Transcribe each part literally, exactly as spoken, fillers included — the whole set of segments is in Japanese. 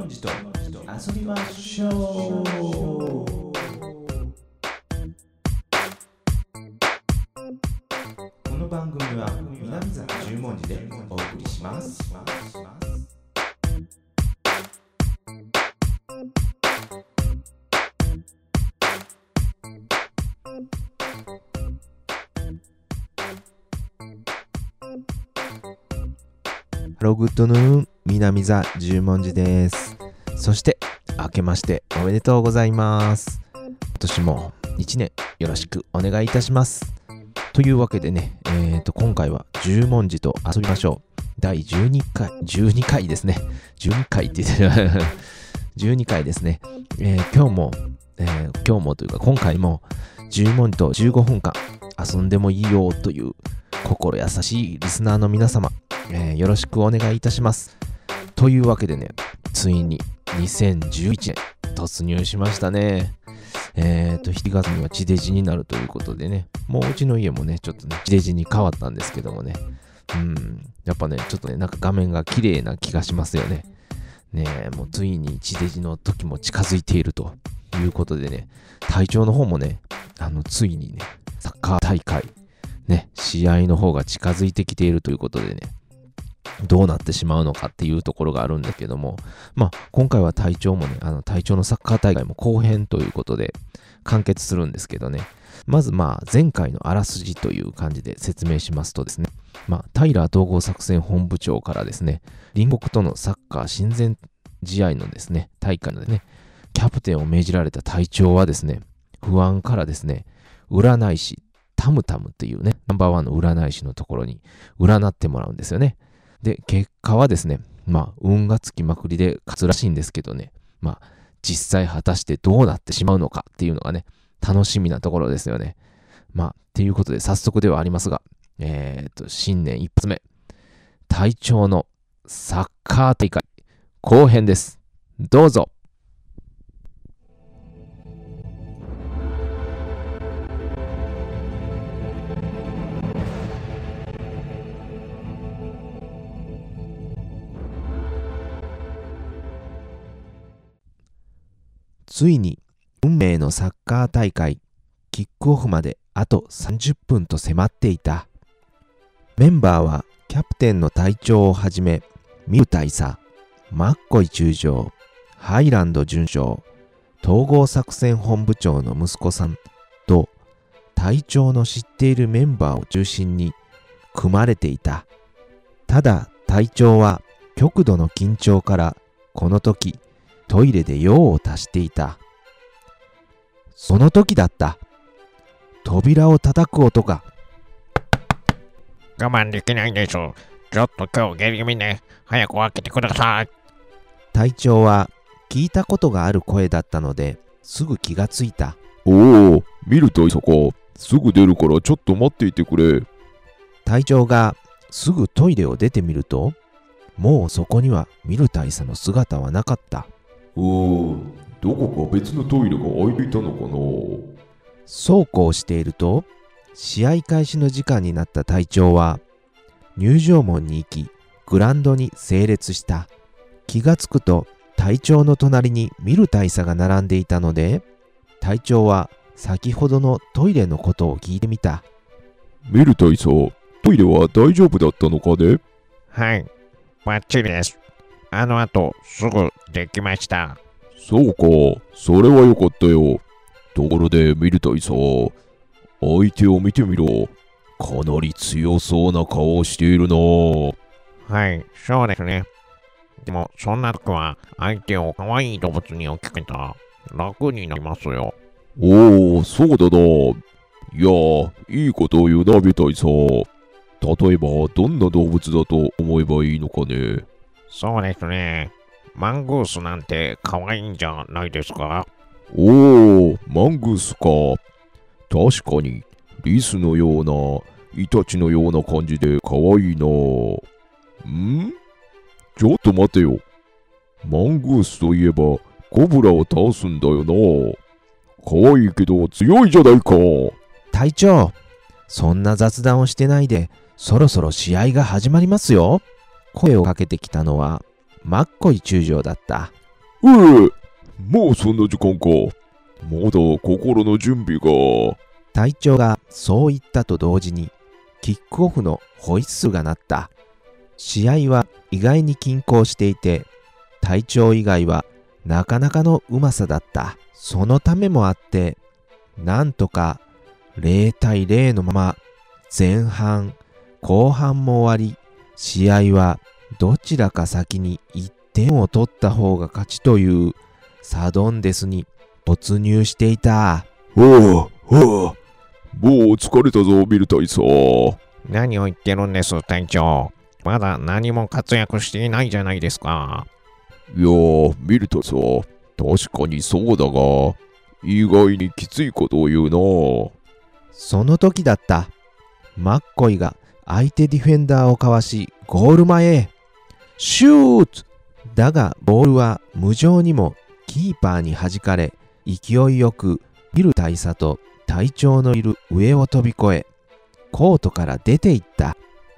文字と遊びましょう。この番組は南座十文字でお送りします。ハローグッドヌーン、南座十文字です。そして明けましておめでとうございます。今年も一年よろしくお願いいたします。というわけでね、えーと今回は十文字と遊びましょうだいじゅうにかいじゅうにかいですね。じゅうにかいって言ってるじゅうにかいですね。えー、今日も、えー、今日もというか今回も十文字とじゅうごふんかん遊んでもいいよという心優しいリスナーの皆様、えー、よろしくお願いいたします。というわけでね、ついににせんじゅういちねん突入しましたね。えーとしちがつには地デジになるということでね、もううちの家もねちょっとね地デジに変わったんですけどもね、うんやっぱねちょっとねなんか画面が綺麗な気がしますよね。ねえ、もうついに地デジの時も近づいているということでね、体調の方もねあのついにねサッカー大会ね試合の方が近づいてきているということでね、どうなってしまうのかっていうところがあるんだけども、まあ今回は体調もねあの体調のサッカー大会も後編ということで完結するんですけどね、まずまあ前回のあらすじという感じで説明しますとですね、まあタイラー統合作戦本部長からですね、隣国とのサッカー親善試合のですね大会のですねキャプテンを命じられた隊長はですね、不安からですね占い師タムタムっていうねナンバーワンの占い師のところに占ってもらうんですよね。で結果はですね、まあ運がつきまくりで勝つらしいんですけどね、まあ実際果たしてどうなってしまうのかっていうのがね楽しみなところですよね。まあっていうことで早速ではありますが、えーと新年一発目隊長のサッカー大会後編です。どうぞ。ついに運命のサッカー大会キックオフまであとさんじゅっぷんと迫っていた。メンバーはキャプテンの隊長をはじめ、ミル大佐、マッコイ中将、ハイランド准将、統合作戦本部長の息子さんと隊長の知っているメンバーを中心に組まれていた。ただ隊長は極度の緊張からこの時トイレで用を足していた。その時だった。扉を叩く音が。 我慢できないです。ちょっと今日下痢気味ね。早く開けてください。 隊長は聞いたことがある声だったのですぐ気がついた。 おお、ミル大佐か。すぐ出るからちょっと待っていてくれ。 隊長がすぐトイレを出てみると、もうそこにはミル大佐の姿はなかった。 うーん、どこか別のトイレが空いていたのかな。 そうこうしていると、試合開始の時間になった隊長は入場門に行き、グラウンドに整列した。気がつくと隊長の隣にミル大佐が並んでいたので、隊長は先ほどのトイレのことを聞いてみた。 ミル大佐、トイレは大丈夫だったのかね。 はい、バッチリです。あの後すぐできました。 そうか、それはよかったよ。ところでミル大佐、相手を見てみろ。かなり強そうな顔をしているな。 はい、そうですね。でもそんな時は相手を可愛い動物に置き換えたら楽になりますよ。 おお、そうだな。いや、いいことを言うな、ミル大佐。例えばどんな動物だと思えばいいのかね。 そうですね。マングースなんて可愛いんじゃないですか。 おお、マングースか。確かにリスのようなイタチのような感じで可愛いな。ん？ちょっと待てよ。マングースといえばコブラを倒すんだよな。可愛いけど強いじゃないか。 隊長、そんな雑談をしてないで、そろそろ試合が始まりますよ。声をかけてきたのはマッコイ中将だった。 ええ、もうそんな時間か。まだ心の準備が。 隊長がそう言ったと同時に、キックオフのホイッスルが鳴った。試合は意外に均衡していて、隊長以外はなかなかのうまさだった。そのためもあって、なんとかゼロたいゼロのまま前半、後半も終わり、試合はどちらか先にいってんを取った方が勝ちというサドンデスに突入していた。 はあ、はあ、もう疲れたぞ、ミル大佐。 何を言ってるんです、隊長。まだ何も活躍していないじゃないですか。 いやー、ミル大佐、確かにそうだが、意外にきついことを言うな。 その時だった。マッコイが相手ディフェンダーをかわし、ゴール前へ。シュート！だが、ボールは無情にもキーパーに弾かれ、勢いよくミル大佐と隊長のいる上を飛び越え、コートから出ていった。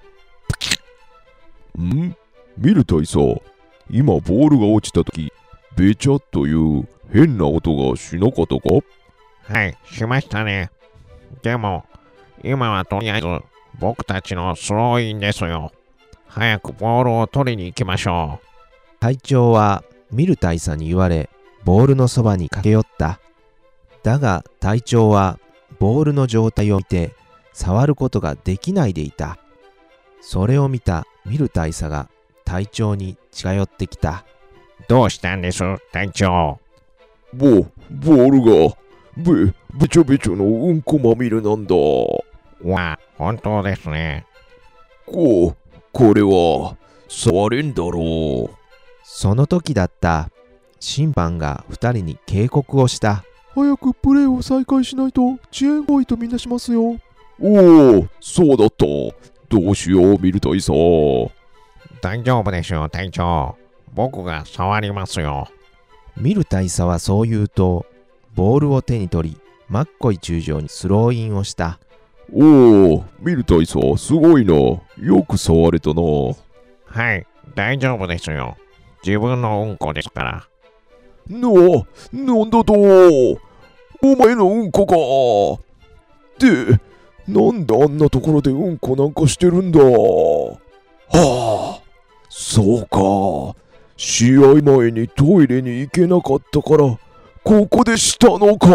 ん？ミル大佐、今ボールが落ちた時、ベチャッという変な音がしなかったか？ はい、しましたね。でも、今はとりあえず僕たちのスローインですよ。早くボールを取りに行きましょう。 隊長はミル大佐に言われ、ボールのそばに駆け寄った。だが隊長はボールの状態を見て触ることができないでいた。それを見たミル大佐が隊長に近寄ってきた。 どうしたんです、隊長。 ボ、ボールが、べ、べちょべちょのうんこまみれなんだ。 わあ、本当ですね。 こ、これは、触れんだろう。 その時だった。審判が二人に警告をした。 早くプレーを再開しないと遅延行為とみなしますよ。おお、そうだった。どうしよう、ミル大佐。 大丈夫でしょう、隊長。僕が触りますよ。 ミル大佐はそう言うと、ボールを手に取り、マッコイ中将にスローインをした。 おお、ミル大佐、すごいな。よく触れたな。 はい、大丈夫ですよ。自分のうんこですから。 な、なんだと。お前のうんこか。で、なんであんなところでうんこなんかしてるんだ。はあ、そうか。試合前にトイレに行けなかったから、ここでしたのか。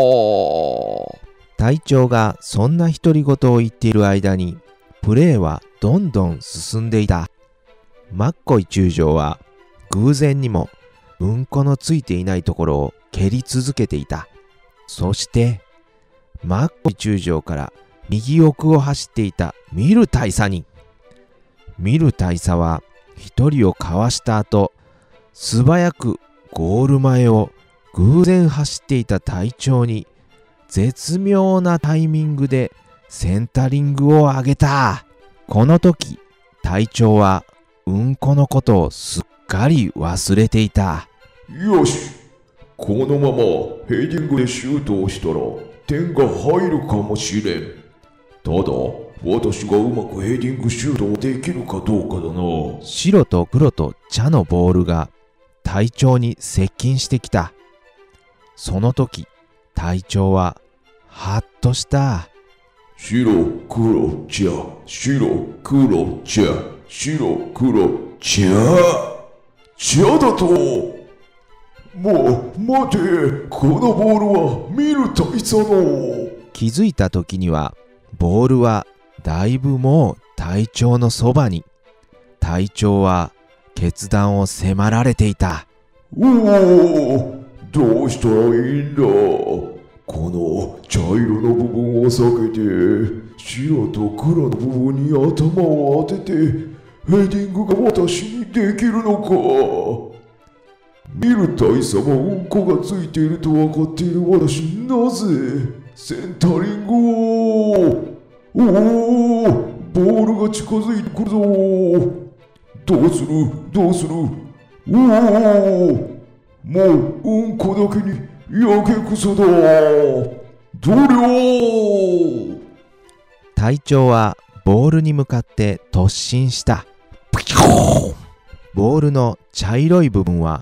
隊長がそんな独り言を言っている間に、プレーはどんどん進んでいた。マッコイ中将は偶然にもうんこのついていないところを蹴り続けていた。そしてマッコイ中将から右奥を走っていたミル大佐に、ミル大佐は一人をかわした後、素早くゴール前を偶然走っていた隊長に絶妙なタイミングでセンタリングを上げた。この時隊長はうんこのことをすっかり忘れていた。 よし、このままヘディングでシュートをしたら点が入るかもしれん。ただ私がうまくヘディングシュートをできるかどうかだな。 白と黒と茶のボールが隊長に接近してきた。その時隊長はハッとした。 白黒茶、白黒茶、白黒茶、茶だと。もう待て、このボールはミル大佐の。 気づいた時にはボールはだいぶもう隊長のそばに。隊長は決断を迫られていた。 おお、どうしたらいいんだ。この茶色の部分を避けて白と黒の部分に頭を当ててヘディングが私にできるのか。ミル大佐もうんこがついていると分かっている私になぜセンタリングを。おお、ボールが近づいてくるぞ。どうするどうする。おお、もううんこだけにやけくそだ。どりょう。 隊長はボールに向かって突進した。ボールの茶色い部分は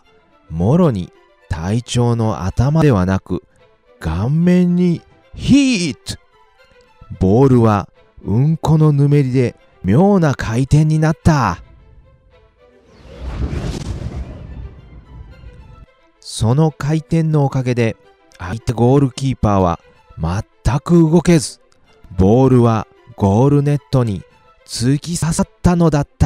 もろに隊長の頭ではなく顔面にヒート。ボールはうんこのぬめりで妙な回転になった。その回転のおかげで相手ゴールキーパーは全く動けず、ボールはゴールネットに突き刺さったのだった。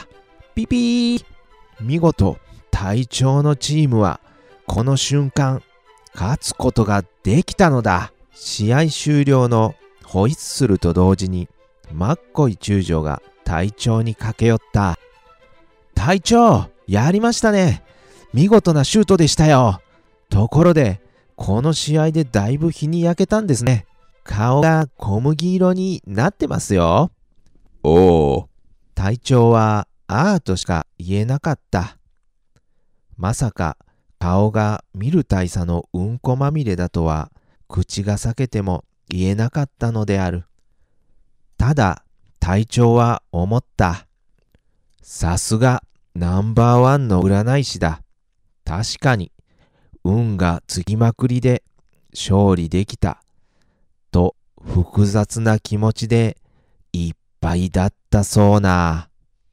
ピピー。見事隊長のチームはこの瞬間勝つことができたのだ。試合終了のホイッスルと同時にマッコイ中将が隊長に駆け寄った。隊長、やりましたね。見事なシュートでしたよ。ところでこの試合でだいぶ日に焼けたんですね。顔が小麦色になってますよ。 おお。 隊長はあーとしか言えなかった。まさか顔が見る大佐のうんこまみれだとは口が裂けても言えなかったのである。ただ隊長は思った。さすがナンバーワンの占い師だ。確かに運がつきまくりで勝利できたと複雑な気持ちでいっぱいだったそうな。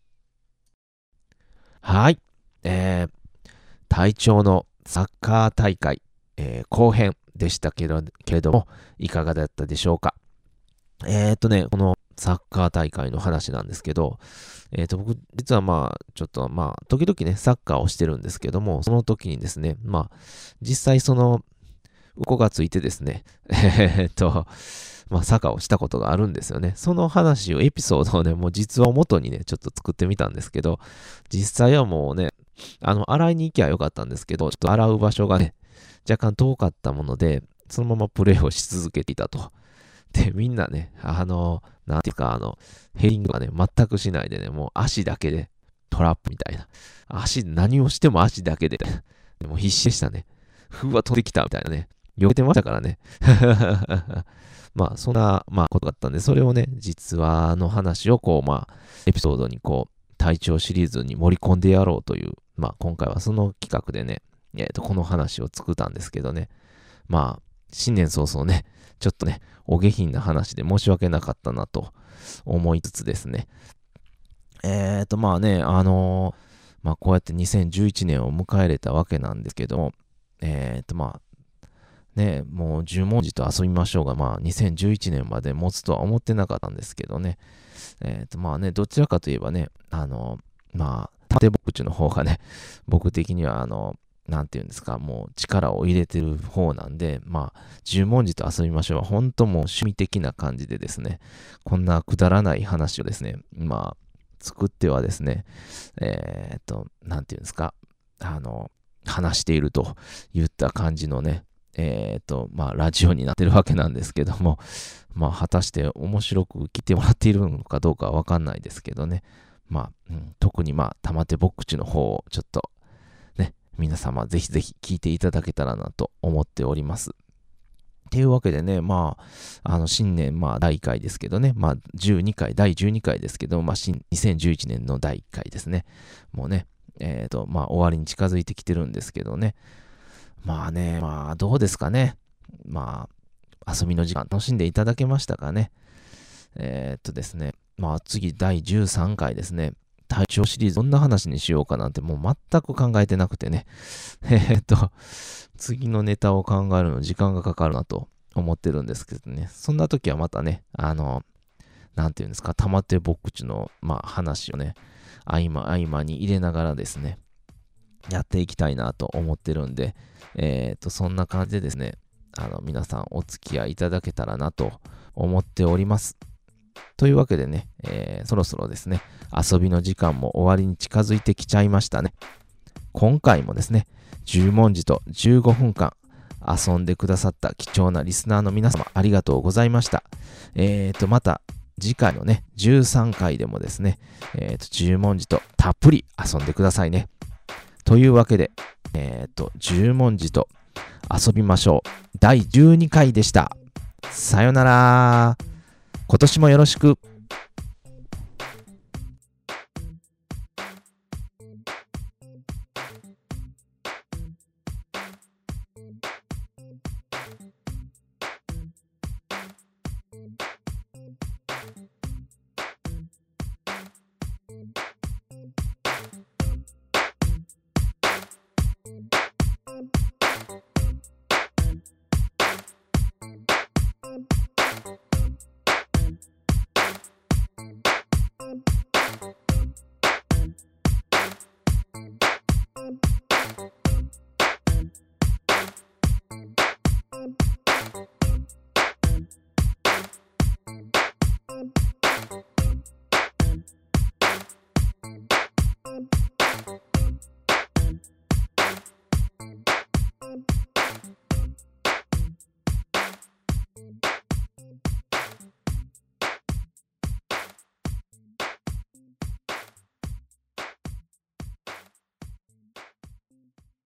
はい、えー、隊長のサッカー大会、えー、後編でしたけど、けれどもいかがだったでしょうか。えーっとね、このサッカー大会の話なんですけど、えーっと僕実はまあちょっとまあ時々ねサッカーをしてるんですけども、その時にですね、まあ実際そのうこがついてですね、えーっとまあサッカーをしたことがあるんですよね。その話をエピソードをね、もう実話を元にねちょっと作ってみたんですけど、実際はもうね、あの洗いに行きゃよかったんですけど、ちょっと洗う場所がね若干遠かったもので、そのままプレーをし続けていたと。で、みんなね、あの、なんていうか、あの、ヘディングがね、全くしないでね、もう足だけでトラップみたいな。足、何をしても足だけで、でも必死でしたね。ふわ、飛んできたみたいなね。避けてましたからね。まあ、そんな、まあ、ことだったんで、それをね、実話の話を、こう、まあ、エピソードに、こう、隊長シリーズに盛り込んでやろうという、まあ、今回はその企画でね、えっと、この話を作ったんですけどね。まあ、新年早々ね、ちょっとね、お下品な話で申し訳なかったなと思いつつですね。えーと、まあね、あのー、まあこうやってにせんじゅういちねんを迎えれたわけなんですけども、えーと、まあ、ね、もう十文字と遊びましょうが、まあにせんじゅういちねんまで持つとは思ってなかったんですけどね。えーと、まあね、どちらかといえばね、あのー、まあ、縦ボクチの方がね、僕的にはあのー、なんていうんですか、もう力を入れてる方なんで、まあ、十文字と遊びましょうは、本当もう趣味的な感じでですね、こんなくだらない話をですね、まあ、作ってはですね、えー、っと、なんていうんですか、あの、話しているといった感じのね、えー、っと、まあ、ラジオになってるわけなんですけども、まあ、果たして面白く聞いてもらっているのかどうかはわかんないですけどね、まあ、うん、特にまあ、玉手ぼっくちの方をちょっと、皆様ぜひぜひ聞いていただけたらなと思っております。っていうわけでね、まあ、あの新年、まあだいいっかいですけどね、まあじゅうにかい、だいじゅうにかいですけど、まあ新にせんじゅういちねんのだいいっかいですね。もうね、えっと、まあ終わりに近づいてきてるんですけどね。まあね、まあどうですかね。まあ遊びの時間楽しんでいただけましたかね。えー、っとですね、まあ次だいじゅうさんかいですね。隊長シリーズどんな話にしようかなんてもう全く考えてなくてね。えー、っと、次のネタを考えるの時間がかかるなと思ってるんですけどね。そんな時はまたね、あの、なんていうんですか、玉手ぼっくちの、まあ、話をね、合間合間に入れながらですね、やっていきたいなと思ってるんで、えー、っと、そんな感じでですね、あの、皆さんお付き合いいただけたらなと思っております。というわけでね、えー、そろそろですね、遊びの時間も終わりに近づいてきちゃいましたね。今回もですね、十文字とじゅうごふんかん遊んでくださった貴重なリスナーの皆様ありがとうございました。えーと、また次回のね、じゅうさんかいでもですね、えーと、十文字とたっぷり遊んでくださいね。というわけで、えーと、十文字と遊びましょう。だいじゅうにかいでした。さよなら。今年もよろしく。 す。